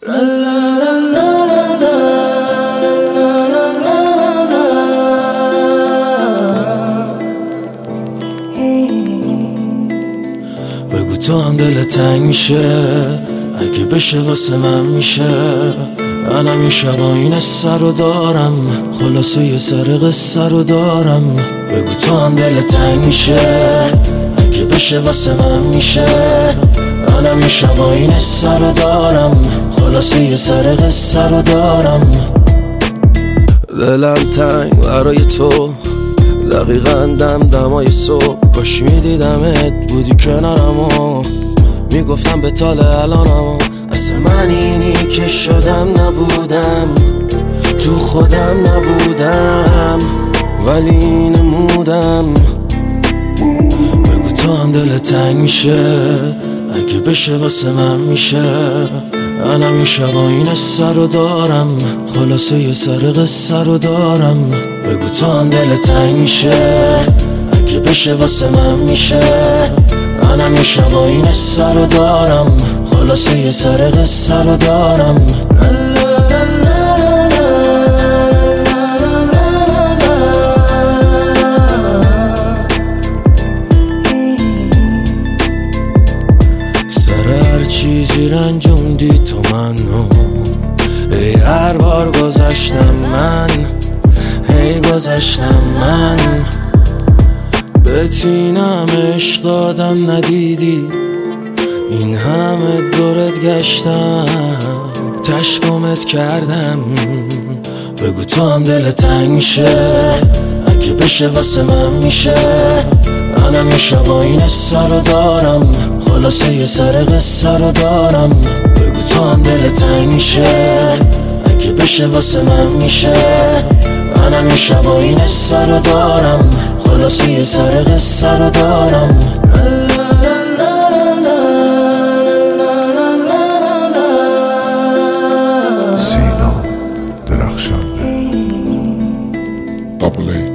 بگو تو هم دلت تنگ میشه، اگه بشه واسه من میشه. منم یه شبا این سر رو دارم، خلاصه یه سر قصه رو دارم. بگو تو هم دلت تنگ میشه، اگه بشه واسه من میشه. منم یه شبا این سر رو دارم، خلاصه یه سر قصه رو دارم. دلم تنگ برای تو، دقیقاً دمای صبح. کاش میدیدمت بودی کنارم و میگفتم به تال الانم. اصلا من اینی که شدم نبودم، تو خودم نبودم، ولی نمودم. بگو تو هم دلت تنگ میشه، اگه بشه واسه من میشه. منم یه شبا این سر رو دارم، خلاصه یه سر قصه رو دارم. بگو تو هم دلت تنگ میشه، اگه بشه واسه من میشه. منم یه شبا این سر رو دارم، خلاصه یه سر قصه رو دارم. هر چیزی رنجوندی تو منو، ای هر بار گذشتم من، هی گذشتم من. بتینم عشق دادم ندیدی، این همه دورت گشتم، تشکمت کردم. بگو تو هم دلت تنگ میشه، اگه بشه واسه من میشه. منم یه شبا این سر رو دارم، خلاصه یه سر قصه رو دارم. بگو تو هم دلت تنگ میشه، اگه بشه واسه من میشه. منم یه شبا این سر رو دارم، خلاصه یه سر قصه رو دارم. سینا درخشنده.